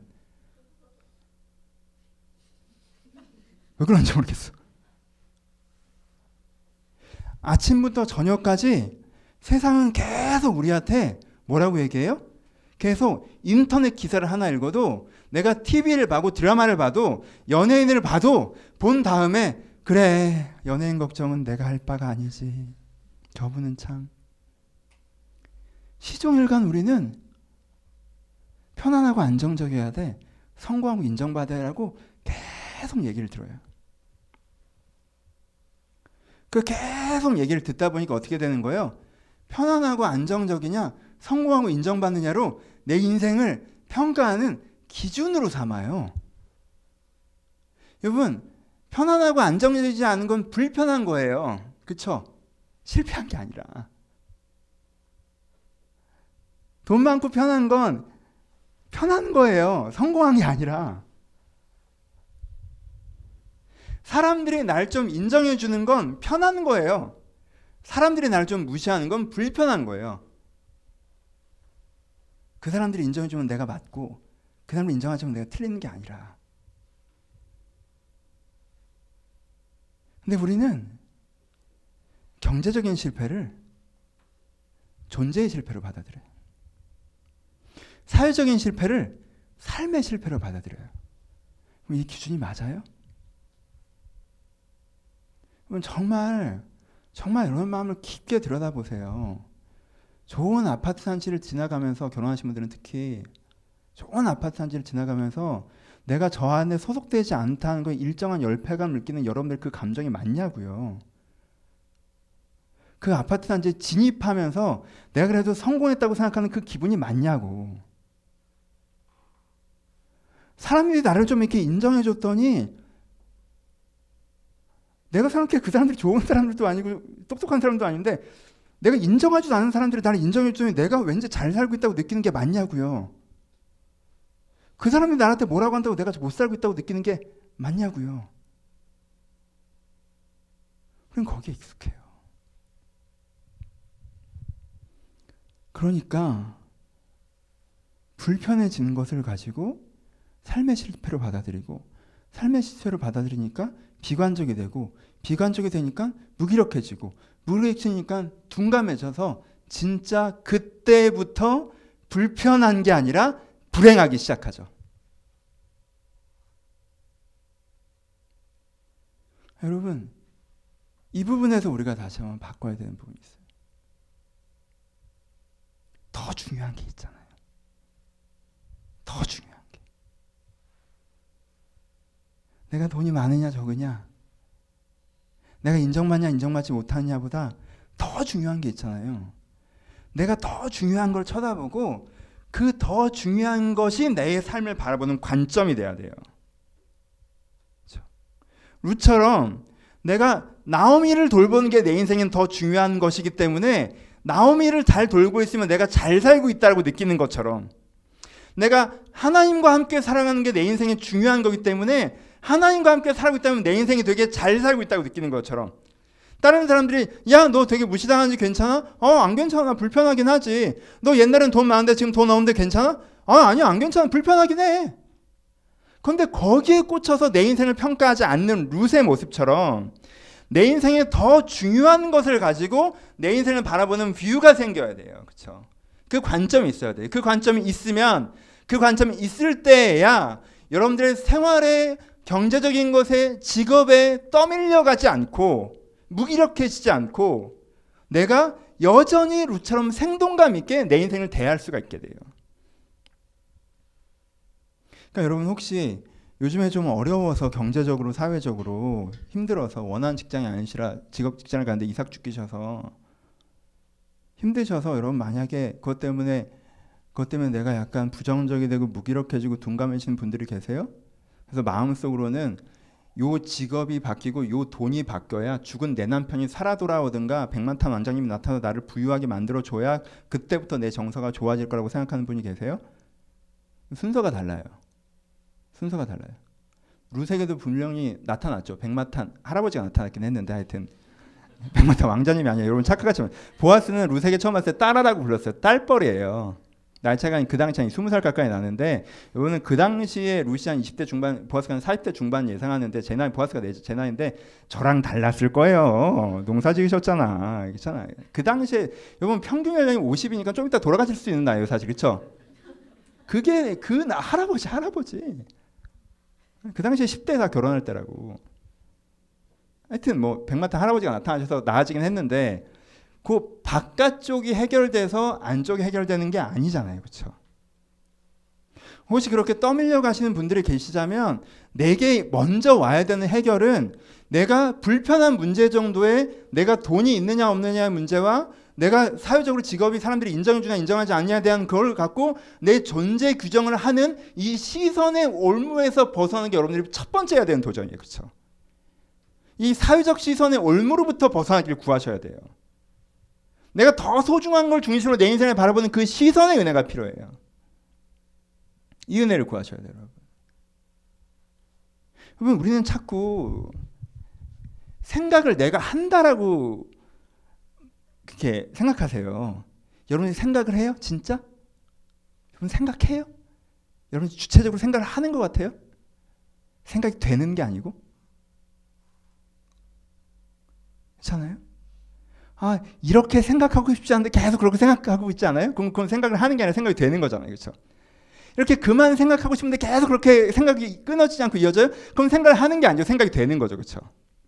왜 그런지 모르겠어. 아침부터 저녁까지 세상은 계속 우리한테 뭐라고 얘기해요? 계속 인터넷 기사를 하나 읽어도, 내가 티비를 봐도 드라마를 봐도 연예인을 봐도 본 다음에 그래 연예인 걱정은 내가 할 바가 아니지, 저분은 참. 시종일관 우리는 편안하고 안정적이어야 돼, 성공하고 인정받아야 하고 계속 얘기를 들어요. 그 계속 얘기를 듣다 보니까 어떻게 되는 거예요? 편안하고 안정적이냐 성공하고 인정받느냐로 내 인생을 평가하는 기준으로 삼아요. 여러분, 편안하고 안정적이지 않은 건 불편한 거예요. 그쵸? 실패한 게 아니라. 돈 많고 편한 건 편한 거예요. 성공한 게 아니라. 사람들이 날 좀 인정해 주는 건 편한 거예요. 사람들이 날 좀 무시하는 건 불편한 거예요. 그 사람들이 인정해 주면 내가 맞고 그 사람을 인정하지 않으면 내가 틀리는 게 아니라. 근데 우리는 경제적인 실패를 존재의 실패로 받아들여요. 사회적인 실패를 삶의 실패로 받아들여요. 그럼 이 기준이 맞아요? 그럼 정말 정말 이런 마음을 깊게 들여다보세요. 좋은 아파트 단지를 지나가면서, 결혼하신 분들은 특히 좋은 아파트 단지를 지나가면서 내가 저 안에 소속되지 않다는 거, 일정한 열패감을 느끼는 여러분들 그 감정이 맞냐고요. 그 아파트 단지에 진입하면서 내가 그래도 성공했다고 생각하는 그 기분이 맞냐고. 사람들이 나를 좀 이렇게 인정해줬더니 내가 생각해 그 사람들이 좋은 사람들도 아니고 똑똑한 사람도 아닌데 내가 인정하지도 않은 사람들이 나를 인정해줬더니 내가 왠지 잘 살고 있다고 느끼는 게 맞냐고요. 그 사람이 나한테 뭐라고 한다고 내가 못 살고 있다고 느끼는 게 맞냐고요. 우린 거기에 익숙해요. 그러니까 불편해지는 것을 가지고 삶의 실패로 받아들이고, 삶의 실패로 받아들이니까 비관적이 되고, 비관적이 되니까 무기력해지고, 무기력해지니까 둔감해져서 진짜 그때부터 불편한 게 아니라 불행하기 시작하죠. 여러분, 이 부분에서 우리가 다시 한번 바꿔야 되는 부분이 있어요. 더 중요한 게 있잖아요. 더 중요한 게. 내가 돈이 많으냐 적으냐, 내가 인정받냐 인정받지 못하느냐보다 더 중요한 게 있잖아요. 내가 더 중요한 걸 쳐다보고 그 더 중요한 것이 내 삶을 바라보는 관점이 돼야 돼요. 그렇죠? 룻처럼 내가 나오미를 돌보는 게 내 인생엔 더 중요한 것이기 때문에 나오미를 잘 돌고 있으면 내가 잘 살고 있다고 느끼는 것처럼, 내가 하나님과 함께 살아가는 게 내 인생에 중요한 거기 때문에 하나님과 함께 살고 있다면 내 인생이 되게 잘 살고 있다고 느끼는 것처럼, 다른 사람들이 야 너 되게 무시당하는지 괜찮아? 어 안 괜찮아, 불편하긴 하지. 너 옛날엔 돈 많은데 지금 돈 없는데 괜찮아? 아 아니야 안 괜찮아, 불편하긴 해. 그런데 거기에 꽂혀서 내 인생을 평가하지 않는 룻의 모습처럼 내 인생에 더 중요한 것을 가지고 내 인생을 바라보는 뷰가 생겨야 돼요. 그렇죠? 그 관점이 있어야 돼요. 그 관점이 있으면, 그 관점이 있을 때야 여러분들의 생활에, 경제적인 것에, 직업에 떠밀려가지 않고 무기력해지지 않고 내가 여전히 룻처럼 생동감 있게 내 인생을 대할 수가 있게 돼요. 그러니까 여러분 혹시 요즘에 좀 어려워서 경제적으로 사회적으로 힘들어서 원하는 직장이 아니시라 직업 직장을 가는데 이삭 죽기셔서 힘드셔서 여러분 만약에 그것 때문에 그것 때문에 내가 약간 부정적이 되고 무기력해지고 둔감해지는 분들이 계세요? 그래서 마음속으로는 요 직업이 바뀌고 요 돈이 바뀌어야 죽은 내 남편이 살아 돌아오든가 백만탄 왕자님이 나타나서 나를 부유하게 만들어줘야 그때부터 내 정서가 좋아질 거라고 생각하는 분이 계세요? 순서가 달라요. 순서가 달라요. 루세게도 분명히 나타났죠. 백마탄 할아버지가 나타났긴 했는데 하여튼 백마탄 왕자님이 아니에요. 여러분 착각하지만 보아스는 루세게 처음 봤을 때 딸아라고 불렀어요. 딸뻘이에요. 나이 차이가 그 당시 한 스무 살 가까이 나는데 이거는 그 당시에 루시 한 이십 대 중반, 보아스가 한 사십 대 중반 예상하는데 제 나이 보아스가 내, 제 나이인데 저랑 달랐을 거예요. 농사 지으셨잖아. 그렇잖아요. 그 당시에 여러분 평균 연령이 오십이니까 좀 이따 돌아가실 수 있는 나이예요, 사실. 그렇죠? 그게 그 나, 할아버지 할아버지. 그 당시에 십 대 다 결혼할 때라고. 하여튼 뭐 백마탄 할아버지가 나타나셔서 나아지긴 했는데 그 바깥쪽이 해결돼서 안쪽이 해결되는 게 아니잖아요. 그렇죠? 혹시 그렇게 떠밀려 가시는 분들이 계시자면 내게 먼저 와야 되는 해결은 내가 불편한 문제 정도의 내가 돈이 있느냐 없느냐의 문제와 내가 사회적으로 직업이 사람들이 인정해 주냐 인정하지 않느냐에 대한 그걸 갖고 내 존재 규정을 하는 이 시선의 올무에서 벗어나는 게 여러분들이 첫 번째 해야 되는 도전이에요. 그렇죠? 이 사회적 시선의 올무로부터 벗어나기를 구하셔야 돼요. 내가 더 소중한 걸 중심으로 내 인생을 바라보는 그 시선의 은혜가 필요해요. 이 은혜를 구하셔야 돼요, 여러분. 여러분, 우리는 자꾸 생각을 내가 한다라고 그렇게 생각하세요. 여러분이 생각을 해요? 진짜? 여러분 생각해요? 여러분이 주체적으로 생각을 하는 것 같아요? 생각이 되는 게 아니고? 그렇잖아요? 아, 이렇게 생각하고 싶지 않은데 계속 그렇게 생각하고 있지 않아요? 그럼 그건 생각을 하는 게 아니라 생각이 되는 거잖아요. 그렇죠? 이렇게 그만 생각하고 싶은데 계속 그렇게 생각이 끊어지지 않고 이어져요? 그럼 생각을 하는 게 아니죠. 생각이 되는 거죠. 그렇죠?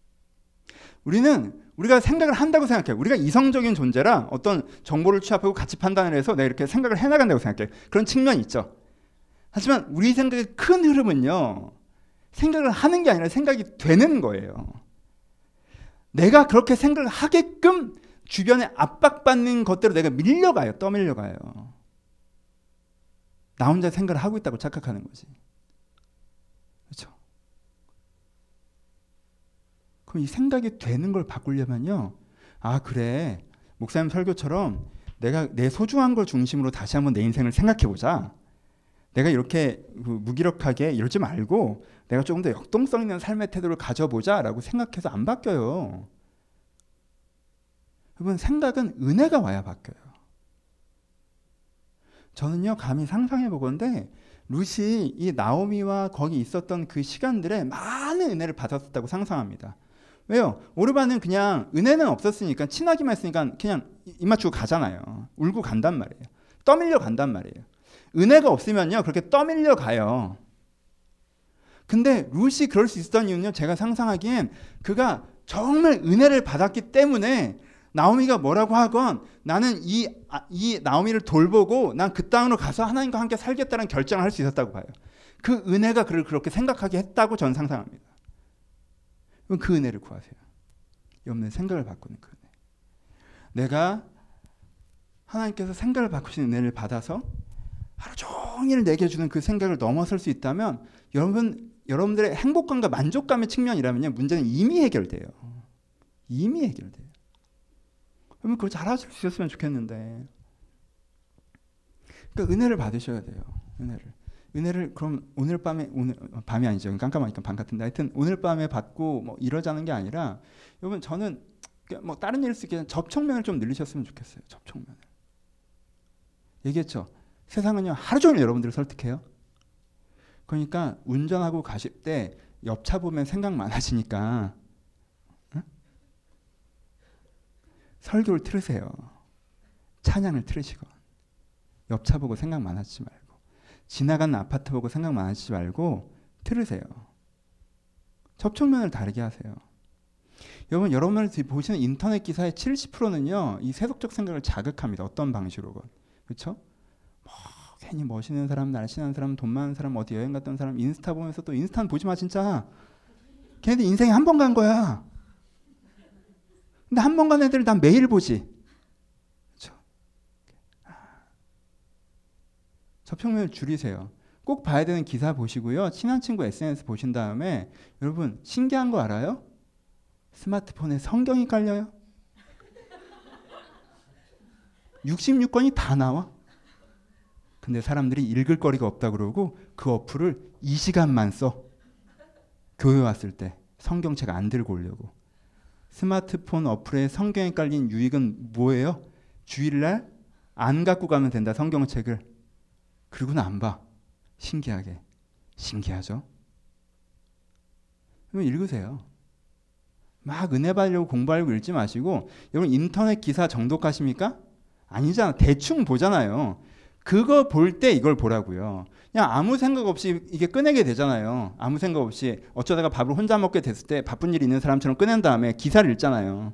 우리는 우리가 생각을 한다고 생각해요. 우리가 이성적인 존재라 어떤 정보를 취합하고 가치 판단을 해서 내가 이렇게 생각을 해나간다고 생각해요. 그런 측면이 있죠. 하지만 우리 생각의 큰 흐름은요. 생각을 하는 게 아니라 생각이 되는 거예요. 내가 그렇게 생각을 하게끔 주변에 압박받는 것대로 내가 밀려가요. 떠밀려가요. 나 혼자 생각을 하고 있다고 착각하는 거지. 그렇죠? 그럼 이 생각이 되는 걸 바꾸려면요. 아 그래. 목사님 설교처럼 내가 내 소중한 걸 중심으로 다시 한번 내 인생을 생각해보자. 내가 이렇게 무기력하게 이러지 말고 내가 조금 더 역동성 있는 삶의 태도를 가져보자라고 생각해서 안 바뀌어요. 여러분 생각은 은혜가 와야 바뀌어요. 저는요 감히 상상해 보건데 루시 이 나오미와 거기 있었던 그 시간들에 많은 은혜를 받았었다고 상상합니다. 왜요? 오르반은 그냥 은혜는 없었으니까 친하기만 했으니까 그냥 입 맞추고 가잖아요. 울고 간단 말이에요. 떠밀려 간단 말이에요. 은혜가 없으면요 그렇게 떠밀려 가요. 근데 루시 그럴 수 있었던 이유는요 제가 상상하기엔 그가 정말 은혜를 받았기 때문에 나오미가 뭐라고 하건 나는 이, 이 나오미를 돌보고 난 그 땅으로 가서 하나님과 함께 살겠다는 결정을 할 수 있었다고 봐요. 그 은혜가 그를 그렇게 생각하게 했다고 저는 상상합니다. 그 은혜를 구하세요. 여러분의 생각을 바꾸는 그 은혜. 내가 하나님께서 생각을 바꾸시는 은혜를 받아서 하루 종일 내게 주는 그 생각을 넘어설 수 있다면 여러분, 여러분들의 행복감과 만족감의 측면이라면요 문제는 이미 해결돼요. 이미 해결돼요. 여러분 그걸 잘하실 수 있었으면 좋겠는데 그러니까 은혜를 받으셔야 돼요. 은혜를. 은혜를 그럼 오늘 밤에 오늘 밤이 아니죠. 깜깜하니까 밤 같은데 하여튼 오늘 밤에 받고 뭐 이러자는 게 아니라 여러분 저는 뭐 다른 일일 수 있겠지만 접촉면을 좀 늘리셨으면 좋겠어요. 접촉면을. 얘기했죠. 세상은요 하루 종일 여러분들을 설득해요. 그러니까 운전하고 가실 때 옆차 보면 생각 많아지니까 응? 설교를 틀으세요. 찬양을 틀으시고 옆차 보고 생각 많아지지 말고 지나가는 아파트 보고 생각 많아지지 말고 틀으세요. 접촉면을 다르게 하세요. 여러분 여러분들 보시는 인터넷 기사의 칠십 퍼센트는요 이 세속적 생각을 자극합니다. 어떤 방식으로건. 그렇죠? 뭐, 괜히 멋있는 사람, 날씬한 사람, 돈 많은 사람, 어디 여행 갔던 사람 인스타 보면서 또 인스타는 보지 마 진짜. 걔네들 인생에 한 번 간 거야. 근데 한 번 간 애들 난 매일 보지. 그렇죠? 접촉면을 줄이세요. 꼭 봐야 되는 기사 보시고요. 친한 친구 에스엔에스 보신 다음에 여러분 신기한 거 알아요? 스마트폰에 성경이 깔려요. 육십육 권이 다 나와. 근데 사람들이 읽을 거리가 없다 그러고 그 어플을 이 시간만 써. 교회 왔을 때 성경책 안 들고 오려고. 스마트폰 어플에 성경이 깔린 유익은 뭐예요? 주일날 안 갖고 가면 된다, 성경책을. 그리고는 안 봐. 신기하게. 신기하죠? 그럼 읽으세요. 막 은혜 받으려고 공부하려고 읽지 마시고, 여러분 인터넷 기사 정독하십니까? 아니잖아. 대충 보잖아요. 그거 볼 때 이걸 보라고요. 그냥 아무 생각 없이 이게 꺼내게 되잖아요. 아무 생각 없이 어쩌다가 밥을 혼자 먹게 됐을 때 바쁜 일이 있는 사람처럼 꺼낸 다음에 기사를 읽잖아요.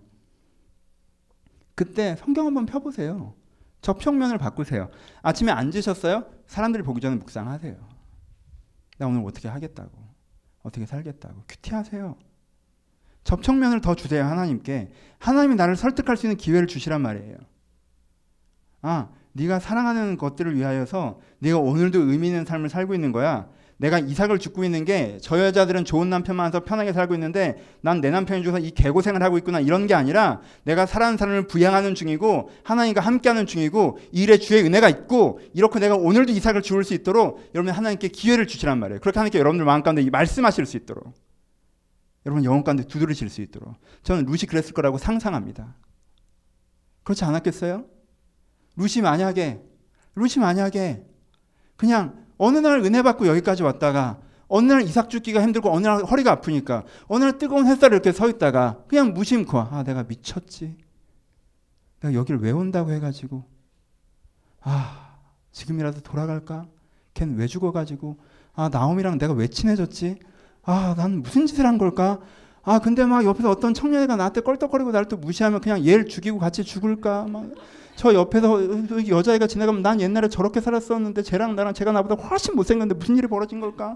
그때 성경 한번 펴보세요. 접촉면을 바꾸세요. 아침에 앉으셨어요? 사람들이 보기 전에 묵상하세요. 나 오늘 어떻게 하겠다고, 어떻게 살겠다고 큐티하세요. 접촉면을 더 주세요. 하나님께. 하나님이 나를 설득할 수 있는 기회를 주시란 말이에요. 아, 네가 사랑하는 것들을 위하여서 네가 오늘도 의미 있는 삶을 살고 있는 거야. 내가 이삭을 죽고 있는 게 저 여자들은 좋은 남편 많아서 편하게 살고 있는데 난 내 남편이 줘서 이 개고생을 하고 있구나, 이런 게 아니라 내가 사랑하는 사람을 부양하는 중이고 하나님과 함께하는 중이고 이 일에 주의 은혜가 있고, 이렇게 내가 오늘도 이삭을 주울 수 있도록 여러분 하나님께 기회를 주시란 말이에요. 그렇게 하나님께 여러분들 마음 가운데 말씀하실 수 있도록, 여러분 영혼 가운데 두드리실 수 있도록. 저는 룻이 그랬을 거라고 상상합니다. 그렇지 않았겠어요? 룻이 만약에 룻이 만약에 그냥 어느 날 은혜 받고 여기까지 왔다가 어느 날 이삭 죽기가 힘들고 어느 날 허리가 아프니까 어느 날 뜨거운 햇살에 이렇게 서 있다가 그냥 무심코 아 내가 미쳤지, 내가 여기를 왜 온다고 해가지고 아 지금이라도 돌아갈까? 걘 왜 죽어가지고 아 나옴이랑 내가 왜 친해졌지? 아 난 무슨 짓을 한 걸까? 아 근데 막 옆에서 어떤 청년애가 나한테 껄떡거리고 나를 또 무시하면 그냥 얘를 죽이고 같이 죽을까? 막 저 옆에서 여자애가 지나가면 난 옛날에 저렇게 살았었는데 쟤랑 나랑 쟤가 나보다 훨씬 못생겼는데 무슨 일이 벌어진 걸까?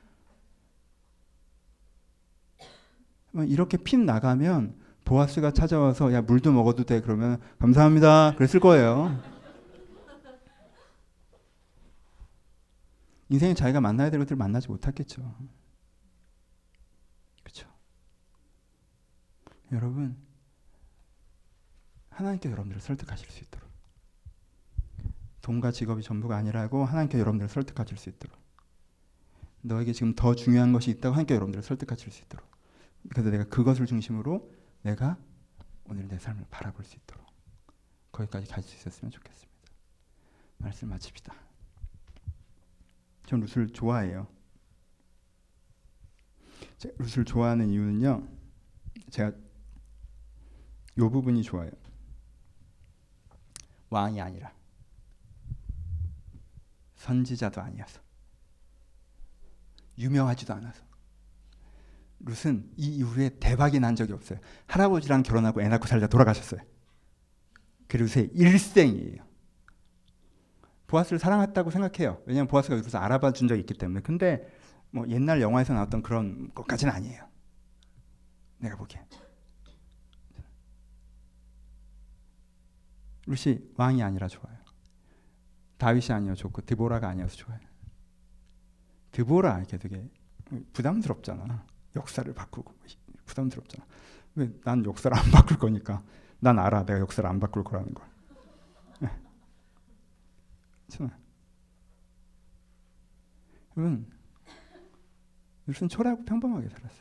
이렇게 핀 나가면 보아스가 찾아와서 야 물도 먹어도 돼 그러면 감사합니다 그랬을 거예요. 인생에 자기가 만나야 될 것들을 만나지 못했겠죠. 그렇죠? 여러분 하나님께 여러분들을 설득하실 수 있도록, 돈과 직업이 전부가 아니라고 하나님께 여러분들을 설득하실 수 있도록, 너에게 지금 더 중요한 것이 있다고 하나님께 여러분들을 설득하실 수 있도록, 그래서 내가 그것을 중심으로 내가 오늘 내 삶을 바라볼 수 있도록 거기까지 갈 수 있었으면 좋겠습니다. 말씀 마칩시다. 전 룻을 좋아해요. 룻을 좋아하는 이유는요, 제가 이 부분이 좋아요. 왕이 아니라 선지자도 아니어서 유명하지도 않아서. 룻은 이 이후에 대박이 난 적이 없어요. 할아버지랑 결혼하고 애 낳고 살다 돌아가셨어요. 그 룻의 일생이에요. 보아스를 사랑했다고 생각해요. 왜냐하면 보아스가 룻을 알아봐 준 적이 있기 때문에. 근데 뭐 옛날 영화에서 나왔던 그런 것까지는 아니에요. 내가 보기엔. 룻이 왕이 아니라 좋아요. 다윗이 아니어 좋고 드보라가 아니어서 좋아요. 드보라 이렇게 되게 부담스럽잖아. 역사를 바꾸고 부담스럽잖아. 왜 난 역사를 안 바꿀 거니까. 난 알아. 내가 역사를 안 바꿀 거라는 걸. 그렇죠? 여러분 룻은 초라하고 평범하게 살았어요.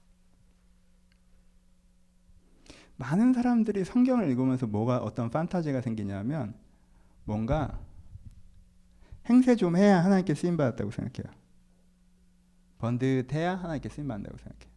많은 사람들이 성경을 읽으면서 뭐가 어떤 판타지가 생기냐면 뭔가 행세 좀 해야 하나님께 쓰임 받았다고 생각해요. 번듯해야 하나님께 쓰임 받는다고 생각해요.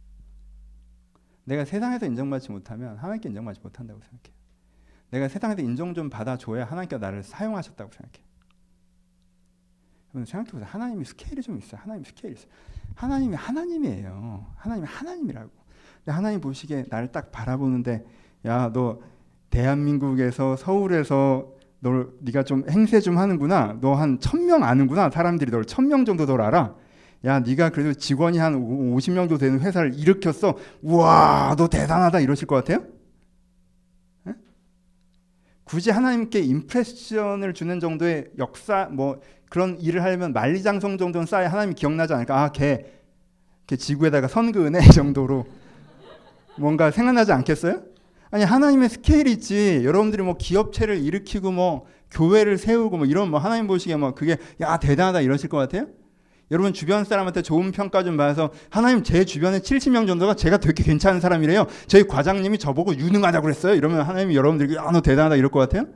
내가 세상에서 인정받지 못하면 하나님께 인정받지 못한다고 생각해요. 내가 세상에서 인정 좀 받아줘야 하나님께서 나를 사용하셨다고 생각해요. 여러분 생각해보세요. 하나님이 스케일이 좀 있어요. 하나님 스케일이 있어요. 하나님이 하나님이에요. 하나님이 하나님이라고. 근데 하나님 보시기에 나를 딱 바라보는데 야, 너 대한민국에서 서울에서 널 네가 좀 행세 좀 하는구나. 너 한 천 명 아는구나. 사람들이 널 천 명 정도 널 알아. 야, 네가 그래도 직원이 한 오십 명 정도 되는 회사를 일으켰어. 우와, 너 대단하다 이러실 것 같아요? 에? 굳이 하나님께 임프레션을 주는 정도의 역사 뭐 그런 일을 하려면 만리장성 정도는 쌓아야 하나님이 기억나지 않을까? 아, 걔, 걔 지구에다가 선 그으네 정도로 뭔가 생각나지 않겠어요? 아니 하나님의 스케일이 있지. 여러분들이 뭐 기업체를 일으키고 뭐 교회를 세우고 뭐 이런 뭐 하나님 보시기에 뭐 그게 야 대단하다 이러실 것 같아요? 여러분 주변 사람한테 좋은 평가 좀 받아서 하나님 제 주변에 칠십 명 정도가 제가 되게 괜찮은 사람이래요. 저희 과장님이 저보고 유능하다고 그랬어요. 이러면 하나님이 여러분들에게 야 너 대단하다 이럴 것 같아요?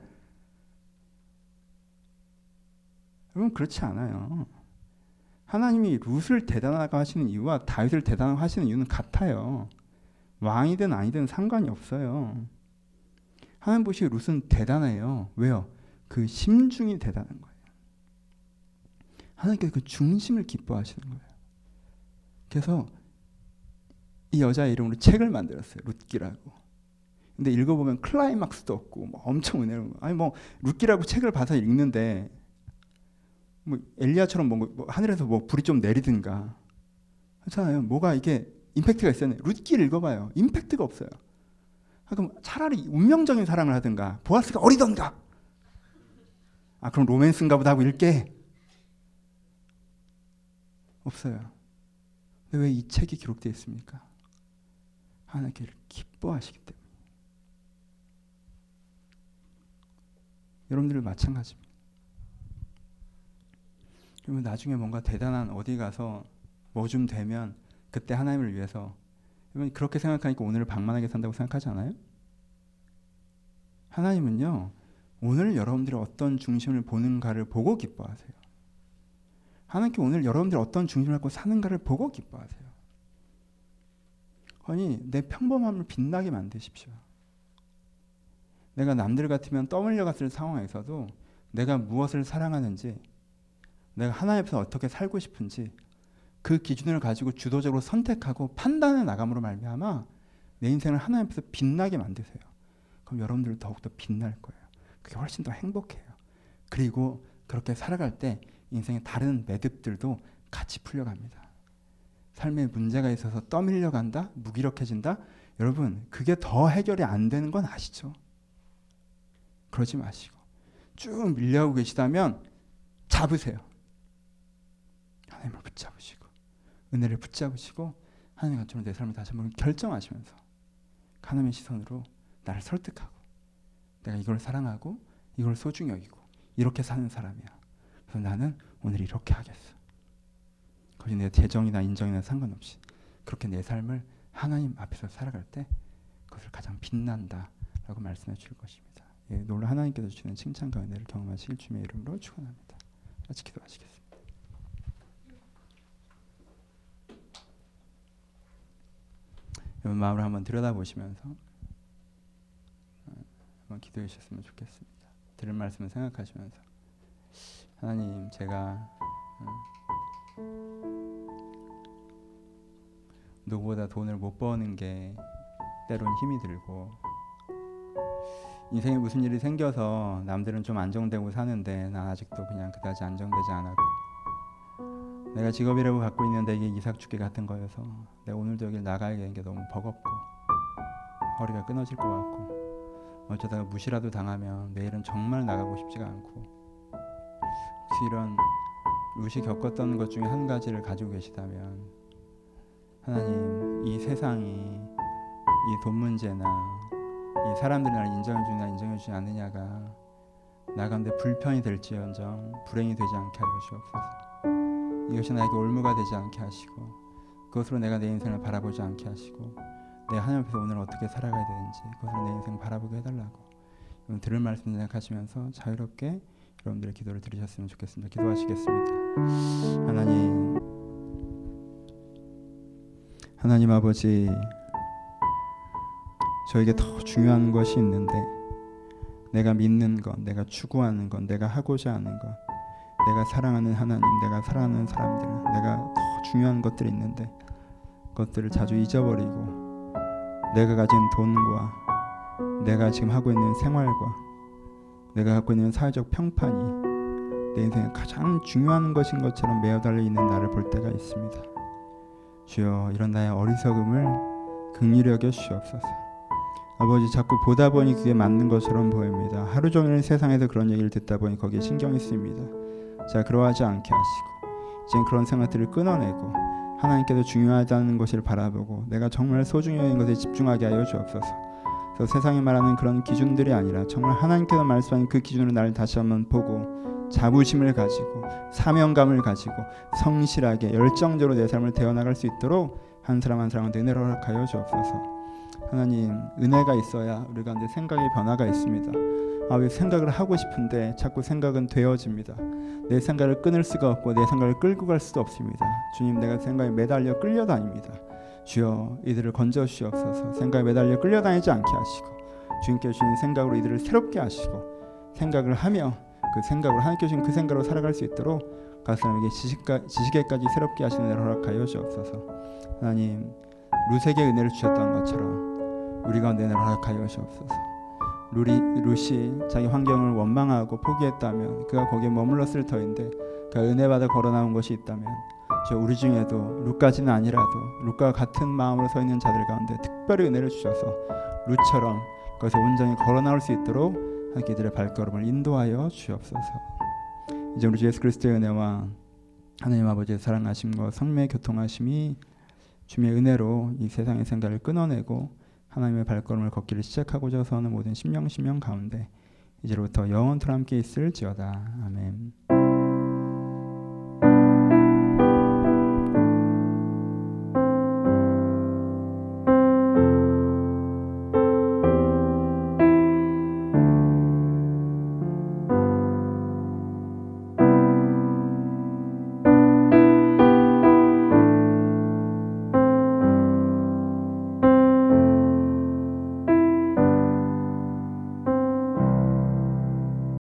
여러분 그렇지 않아요. 하나님이 룻을 대단하다고 하시는 이유와 다윗을 대단하다고 하시는 이유는 같아요. 왕이든 아니든 상관이 없어요. 하나님 보시기에 룻은 대단해요. 왜요? 그 심중이 대단한 거예요. 하나님께서 그 중심을 기뻐하시는 거예요. 그래서 이 여자의 이름으로 책을 만들었어요. 룻기라고. 근데 읽어보면 클라이막스도 없고 뭐 엄청 은혜로운 아니 뭐 룻기라고 책을 봐서 읽는데 뭐 엘리야처럼 뭐, 뭐 하늘에서 뭐 불이 좀 내리든가 하잖아요. 뭐가 이게 임팩트가 있어요. 룻기를 읽어봐요. 임팩트가 없어요. 그럼 차라리 운명적인 사랑을 하든가 보아스가 어리던가 아 그럼 로맨스인가 보다 하고 읽게 없어요. 왜 이 책이 기록되어 있습니까? 하나님께 기뻐하시기 때문에. 여러분들 마찬가지입니다. 그러면 나중에 뭔가 대단한 어디 가서 뭐 좀 되면 그때 하나님을 위해서 여러분 그렇게 생각하니까 오늘을 방만하게 산다고 생각하지 않아요? 하나님은요 오늘 여러분들이 어떤 중심을 보는가를 보고 기뻐하세요. 하나님께 오늘 여러분들이 어떤 중심을 갖고 사는가를 보고 기뻐하세요. 아니 내 평범함을 빛나게 만드십시오. 내가 남들 같으면 떠밀려 갔을 상황에서도 내가 무엇을 사랑하는지 내가 하나님 앞에서 어떻게 살고 싶은지 그 기준을 가지고 주도적으로 선택하고 판단해 나감으로 말미암아 내 인생을 하나님 앞에서 빛나게 만드세요. 그럼 여러분들 더욱더 빛날 거예요. 그게 훨씬 더 행복해요. 그리고 그렇게 살아갈 때 인생의 다른 매듭들도 같이 풀려갑니다. 삶에 문제가 있어서 떠밀려 간다? 무기력해진다? 여러분 그게 더 해결이 안 되는 건 아시죠? 그러지 마시고 쭉 밀려오고 계시다면 잡으세요. 하나님을 붙잡으시고 은혜를 붙잡으시고 하나님 같은 내 삶을 다시 한번 결정하시면서 하나님의 시선으로 나를 설득하고 내가 이걸 사랑하고 이걸 소중히 여기고 이렇게 사는 사람이야. 그래서 나는 오늘 이렇게 하겠어. 거기 내 재정이나 인정이나 상관없이 그렇게 내 삶을 하나님 앞에서 살아갈 때 그것을 가장 빛난다라고 말씀해 줄 것입니다. 예, 놀라 하나님께서 주시는 칭찬과 은혜를 경험하실 주님의 이름으로 축원합니다. 같이 기도하시겠습니다. 여러분 마음을 한번 들여다보시면서 한번 기도해 주셨으면 좋겠습니다. 들은 말씀을 생각하시면서 하나님 제가 누구보다 돈을 못 버는 게 때론 힘이 들고 인생에 무슨 일이 생겨서 남들은 좀 안정되고 사는데 난 아직도 그냥 그다지 안정되지 않았고 내가 직업이라고 갖고 있는데 이게 이삭죽게 같은 거여서 내가 오늘도 여길 나가야 되는 게 너무 버겁고 허리가 끊어질 것 같고 어쩌다가 무시라도 당하면 내일은 정말 나가고 싶지가 않고 혹시 이런 룻이 겪었던 것 중에 한 가지를 가지고 계시다면 하나님 이 세상이 이 돈 문제나 이 사람들이 나를 인정해주냐 인정해주지 않느냐가 나가는데 불편이 될지언정 불행이 되지 않게 하여 주옵소서. 이것이 나에게 올무가 되지 않게 하시고 그것으로 내가 내 인생을 바라보지 않게 하시고 내가 하나님 앞에서 오늘 어떻게 살아가야 되는지 그것으로 내 인생 바라보게 해달라고 들을 말씀 생각하시면서 자유롭게 여러분들의 기도를 들으셨으면 좋겠습니다. 기도하시겠습니다. 하나님 하나님 아버지 저에게 더 중요한 것이 있는데 내가 믿는 것, 내가 추구하는 것, 내가 하고자 하는 것 내가 사랑하는 하나님, 내가 사랑하는 사람들 내가 더 중요한 것들이 있는데 그것들을 자주 잊어버리고 내가 가진 돈과 내가 지금 하고 있는 생활과 내가 갖고 있는 사회적 평판이 내 인생에 가장 중요한 것인 것처럼 매어 달려 있는 나를 볼 때가 있습니다. 주여 이런 나의 어리석음을 긍휼히 여겨 주시옵소서. 아버지 자꾸 보다 보니 그게 맞는 것처럼 보입니다. 하루 종일 세상에서 그런 얘기를 듣다 보니 거기에 신경이 쓰입니다. 자, 그러하지 않게 하시고 이제 그런 생각들을 끊어내고 하나님께서 중요하다는 것을 바라보고 내가 정말 소중히 여기는 것에 집중하게 하여 주옵소서. 그래서 세상이 말하는 그런 기준들이 아니라 정말 하나님께서 말씀하는 그 기준으로 나를 다시 한번 보고 자부심을 가지고 사명감을 가지고 성실하게 열정적으로 내 삶을 대어나갈 수 있도록 한 사람 한 사람한테 은혜를 허락하여 주옵소서. 하나님, 은혜가 있어야 우리 가운데 생각의 변화가 있습니다. 아, 왜 생각을 하고 싶은데 자꾸 생각은 되어집니다. 내 생각을 끊을 수가 없고 내 생각을 끌고 갈 수도 없습니다. 주님, 내가 생각에 매달려 끌려다닙니다. 주여, 이들을 건져 주시옵소서. 생각에 매달려 끌려다니지 않게 하시고 주님께 주신 생각으로 이들을 새롭게 하시고 생각을 하며 그 생각으로 하나님께 주신 그 생각으로 살아갈 수 있도록 각 사람에게 지식가, 지식에까지 새롭게 하시는 은혜를 허락하여 주옵소서. 하나님, 루세에게 은혜를 주셨던 것처럼 우리 가운데 은혜를 허락하여 주옵소서. 루리, 루시 자기 환경을 원망하고 포기했다면 그가 거기에 머물렀을 터인데 그가 은혜받아 걸어나온 것이 있다면 저 우리 중에도 루까지는 아니라도 루카와 같은 마음으로 서 있는 자들 가운데 특별히 은혜를 주셔서 루처럼 그것에 온전히 걸어나올 수 있도록 그들의 발걸음을 인도하여 주옵소서. 이제 우리 주 예수 그리스도의 은혜와 하나님 아버지의 사랑하심과 성령의 교통하심이 주님의 은혜로 이 세상의 생각을 끊어내고 하나님의 발걸음을 걷기를 시작하고자 하는 모든 심령심령 가운데 이제로부터 영원토록 함께 있을지어다. 아멘.